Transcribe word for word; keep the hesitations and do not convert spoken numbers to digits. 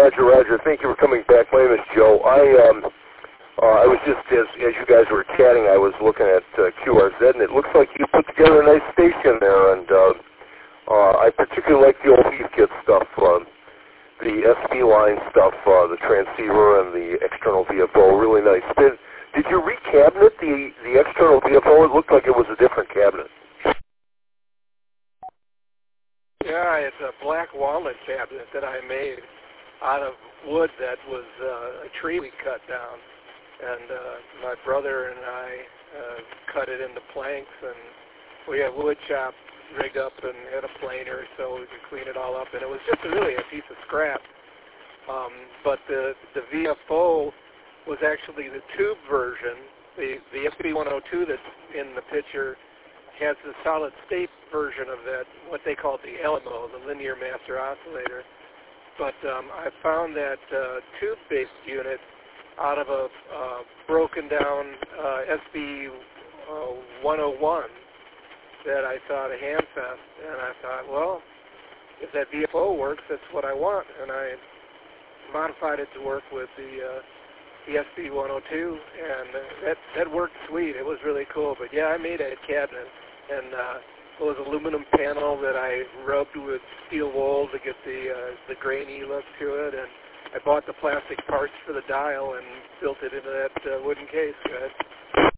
Roger, Roger. Thank you for coming back. My name is Joe. I um, uh, I was just, as, as you guys were chatting, I was looking at uh, Q R Z, and it looks like you put together a nice station there, and uh, uh, I particularly like the old Heathkit stuff, uh, the S P line stuff, uh, the transceiver and the external V F O, really nice. Did, did you re-cabinet the, the external V F O? It looked like it was a different cabinet. Yeah, it's a black walnut cabinet that I made out of wood that was uh, a tree we cut down. And uh, my brother and I uh, cut it into planks, and we had wood chop rigged up and had a planer so we could clean it all up. And it was just really a piece of scrap. Um, but the, the V F O was actually the tube version. The, the S P one oh two that's in the picture has the solid state version of that, what they call the L M O, the linear master oscillator. But um, I found that uh, tube-based unit out of a uh, broken down uh, S B one oh one that I saw at a Handfest, and I thought, well, if that V F O works, that's what I want. And I modified it to work with the uh, the S B one oh two, and uh, that that worked sweet. It was really cool. But yeah, I made a cabinet, and uh, it was aluminum panel that I rubbed with steel wool to get the uh, the grainy look to it, and I bought the plastic parts for the dial and built it into that uh, wooden case. Good.